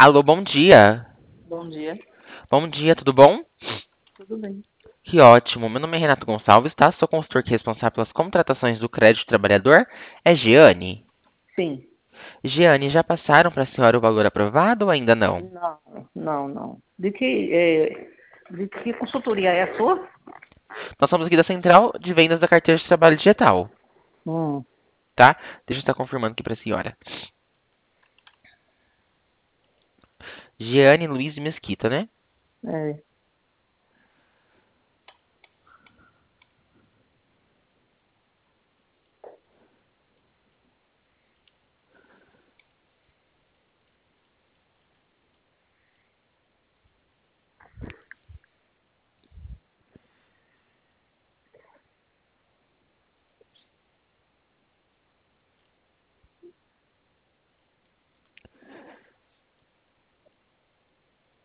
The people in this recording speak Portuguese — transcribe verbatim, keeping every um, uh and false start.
Alô, bom dia. Bom dia. Bom dia, tudo bom? Tudo bem? Que ótimo. Meu nome é Renato Gonçalves, tá? Sou consultor que é responsável pelas contratações do crédito trabalhador. É Giane? Sim. Giane, já passaram para a senhora o valor aprovado ou ainda não? Não, não, não. De que, é, de que consultoria é a sua? Nós somos aqui da Central de Vendas da Carteira de Trabalho Digital, Hum, tá? Deixa eu estar confirmando aqui para a senhora. Giane Luiz Mesquita, né? é.